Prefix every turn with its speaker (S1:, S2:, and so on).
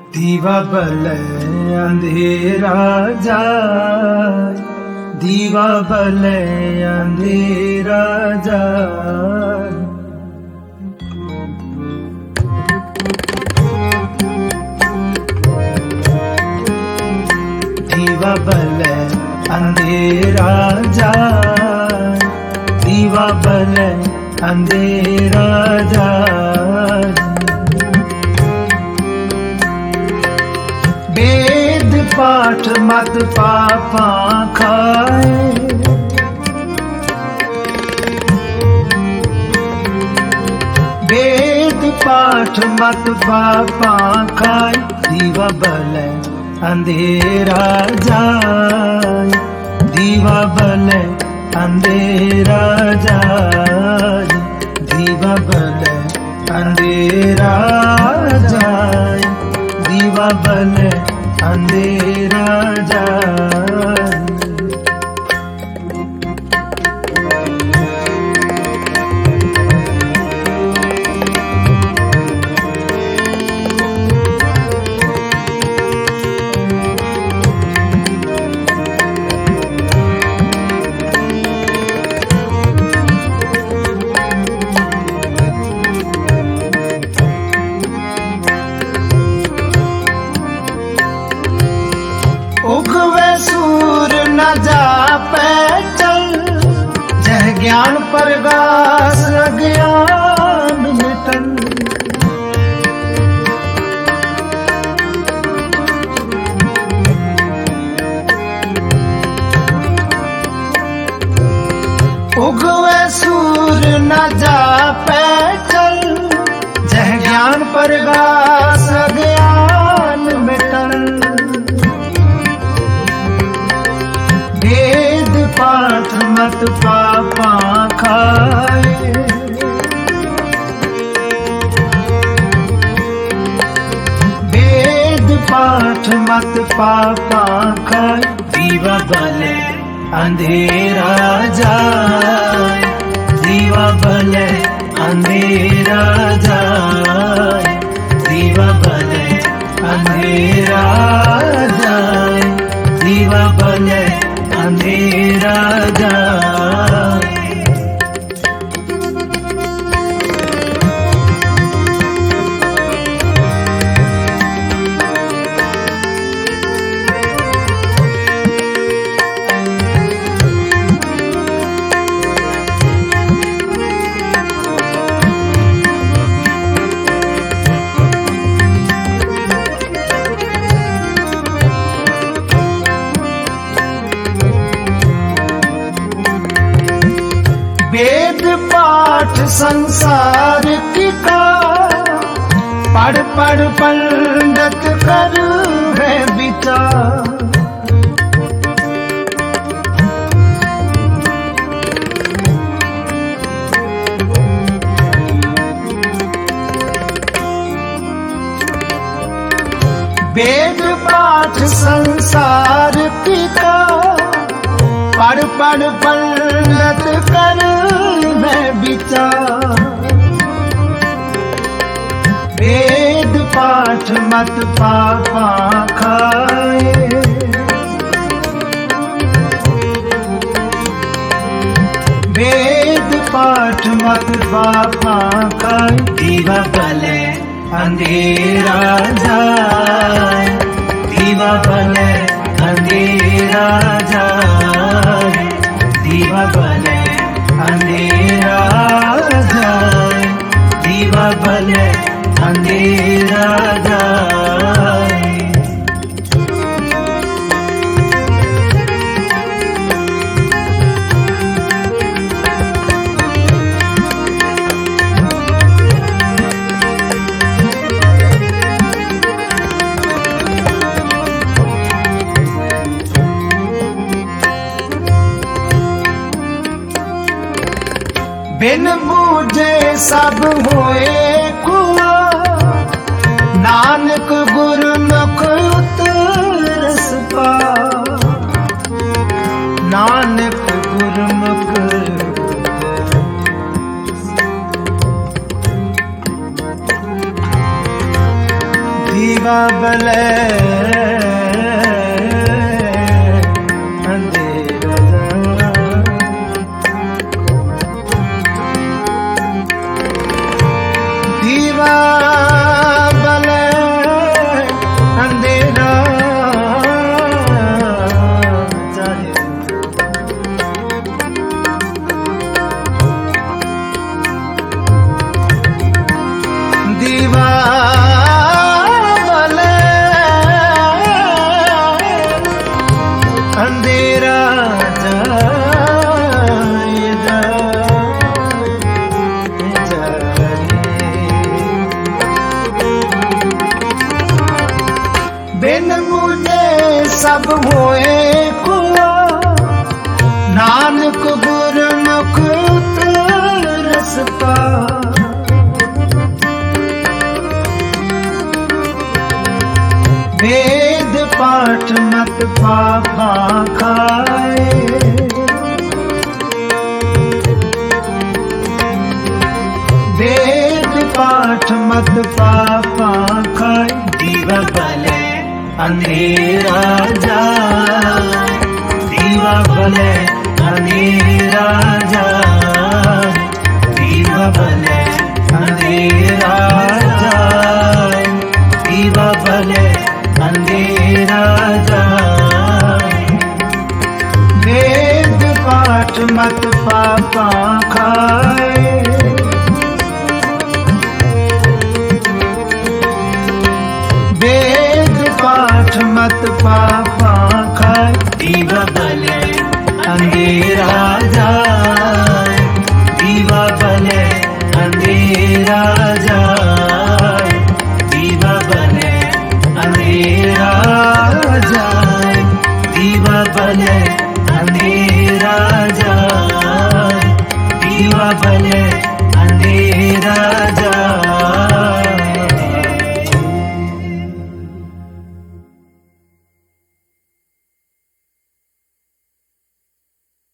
S1: दीवा बल अंधेरा जाए, दीवा बल अंधेरा जाए। दीवा बल अंधेरा जाए, दीवा बल अंधेरा जाए। वेद पाठ मत पापा खाए, वेद पाठ मत पापा खाए। दीवा बल अंधेरा जाए, दीवा बल अंधेरा जाए। दीवा बल अंधेरा जाए, दीवा बल अंधेरा जाए। उगवे सूर न जापे चल, जह ज्ञान प्रगास अज्ञान मिटन। उगवे सूर न जापे चल, जह ज्ञान प्रगास अज्ञान मिटन। वेद पाठ मत पापा खाए, वेद पाठ मत पापा खाए। दीवा बल अंधेरा जाए, दीवा बल अंधेरा जाए। दीवा बल अंधेरा जाए, दीवा बल अंधेरा जाए। वेद पाठ संसार की का, पढ़ पढ़ पंडित कर है विचार। वेद पाठ संसार की का, पढ़ पढ़ पंडित कर मैं विचार। वेद पाठ मत पापा खाए, वेद पाठ मत पापा खाए। दीवा बल अंधेरा जाए, दीवा बल अंधेरा जाए। दीवा बल अंधेरा जाए, दीवा बल अंधेरा जाए। बिन बूझे सब होए कुआ, नानक गुरमुख उतरस पा। नानक गुरमुख दीवा दीवा बले अंधेरा दीवा बले अंधेरा जाए दीवा अंधेरा बिन मुझे सब होए खुआ नानक गुरमुख रस पा वेद पाठ मत पापा खाए वेद पाठ मत पापा खाए दीवा बले अंधेरा जाए दीवा बले अंधेरा जाए दीवा बले अंधेरा जाए दीवा बले अंधेरा जाए वेद पाठ मत पापा खाए वेद पाठ मत पापा खाए दीवा बले अंधेरा जाए दीवा बले अंधेरा जाए दीवा बले अंधेरा जाए दीवा बले अंधेरा जाए दीवा बले